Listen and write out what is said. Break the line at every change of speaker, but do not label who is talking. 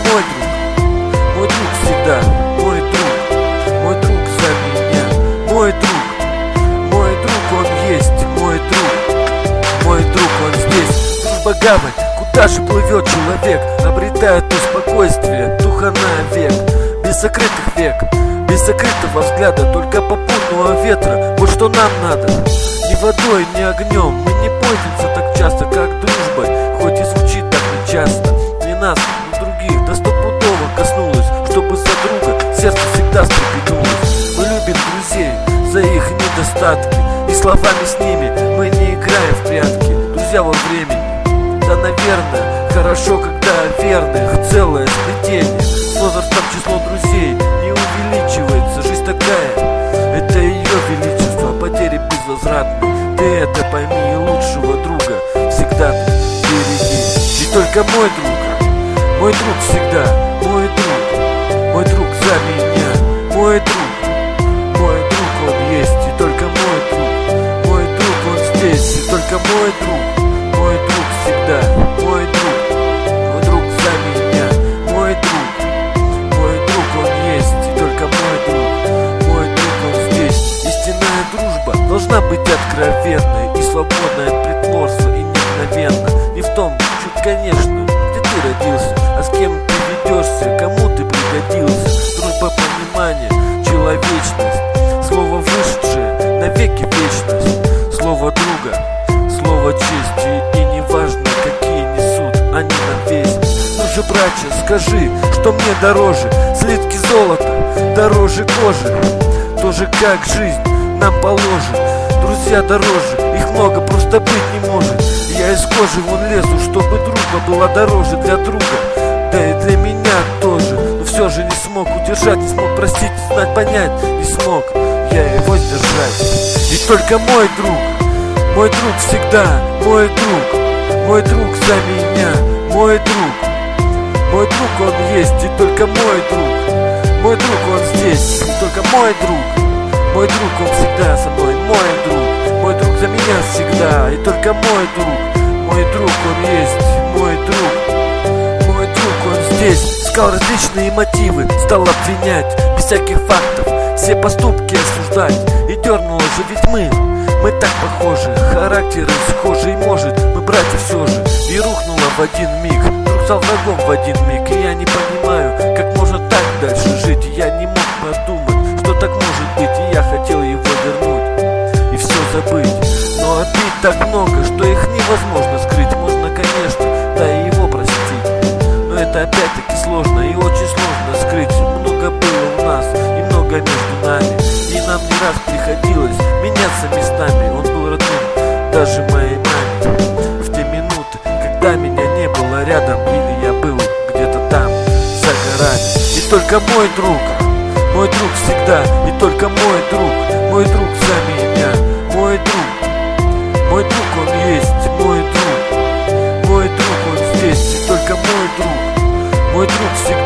мой друг всегда, мой друг за меня, мой друг он есть, мой друг он здесь. Дружба гавань, куда же плывет человек, обретает успокойствие духа навек. Без закрытых век, без закрытого взгляда, только попутного ветра, вот что нам надо. Ни водой, ни огнем мы не пользуемся так часто, как дружбой, хоть и звучит так нечасто. Ни нас, ни других, да стопудово коснулось, чтобы за друга сердце всегда встрепенулось. Мы любим друзей за их недостатки, и словами с ними мы не играем в прятки. Друзья во времени, да, наверное, хорошо, когда верных целое сплетение. С возрастом число друзей не увеличивается, жизнь такая, это ее величество, потери безвозвратны. Ты это пойми, и лучшего друга всегда ты береги. И только мой друг всегда, мой друг за меня, мой друг он есть, и только мой друг он здесь, и только мой друг всегда, мой друг за меня, мой друг он есть, и только мой друг он здесь. Истинная дружба должна быть откровенной и свободной от притворства и мгновенно. Не в том чуть, конечно, где ты родился, а с кем ты ведешься, кому ты пригодился. Дружба, понимание, человечность, слово вышедшее навеки вечность. Слово друга, слово чести, и неважно, какие несут они нам весть. Ну же, братья, скажи, что мне дороже, слитки золота дороже кожи, тоже как жизнь нам положит. Друзья дороже, их много просто быть не может. Я из кожи вон лезу, чтобы дружба была дороже для друга, да и для меня тоже. Но все же не смог удержать, не смог простить, знать, понять, не смог я его сдержать. И только мой друг всегда, мой друг за меня, мой друг он есть, и только мой друг он здесь, и только мой друг он всегда со мной, мой друг за меня всегда, и только мой друг он есть, мой друг он здесь. Искал различные мотивы, стал обвинять без всяких фактов, все поступки осуждать, и дернуло же, ведь мы так похожи, характеры схожи, и может мы братья все же. И рухнуло в один миг, друг стал врагом в один миг, и я не понимаю, как можно так дальше жить. И я не мог подумать, что так может быть, и я хотел его вернуть и все забыть. Но обид так много, что их невозможно скрыть. Можно, конечно, да и его простить, но это опять-таки сложно и очень сложно скрыть. Много было у нас и много между нами, и нам не раз приходилось меняться местами. Он был родным даже моей маме в те минуты, когда меня не было рядом, или я был где-то там за горами. И только мой друг всегда, и только мой друг за меня, мой друг он есть, мой друг он здесь, и только мой друг всегда.